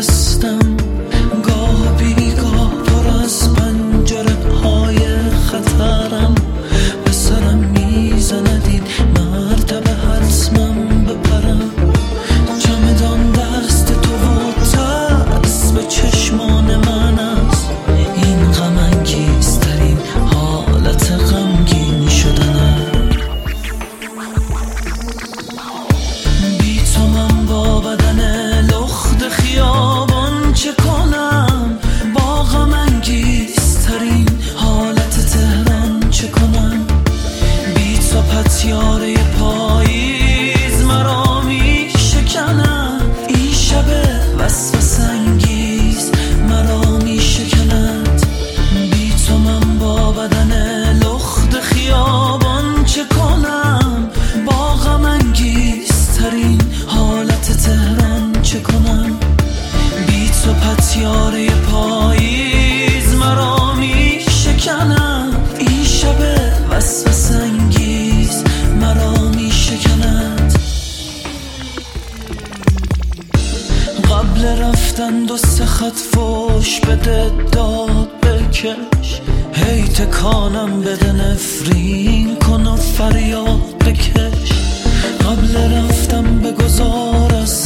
هستم، گاه بیگاه پر از پنجره های خطرم. به سرم میزند این مرتبه حتمم بپرم. چمدان دست تو و ترس به چشمان من است. این غم انگیزترین حالت غمگین شدنم. بی تو من با بدن لخت خیابان چه کنم؟ با غم انگیزترین حالت تهران چه کنم؟ بی تو پتیاره پاییز مرا می شکند. این شب وسوسه انگیز مرا می شکند. بی تو من با بدن لخت خیابان چه کنم؟ با غم انگیزترین حالت تهران چه کنم؟ بی تو پتیاره پاییز مرا می شکند. این شب وسوسه انگیز مرا می شکند. قبل رفتن دو سه خط فوش بده داد بکش. هی تکانم بده نفرین کن و فریاد بکش. قبل رفتم بگذار از